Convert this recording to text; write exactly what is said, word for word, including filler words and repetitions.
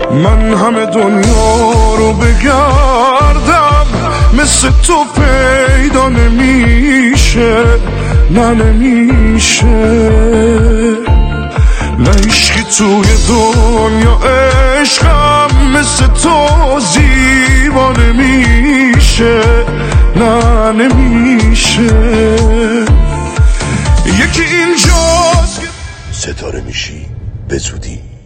من همه دنیا رو بگردم مثل تو پیدا نمیشه، نه نمیشه. نه عشقی توی دنیا عشقم مثل تو زیبا نمیشه، نه نمیشه. یکی اینجاست ستاره میشی به زودی.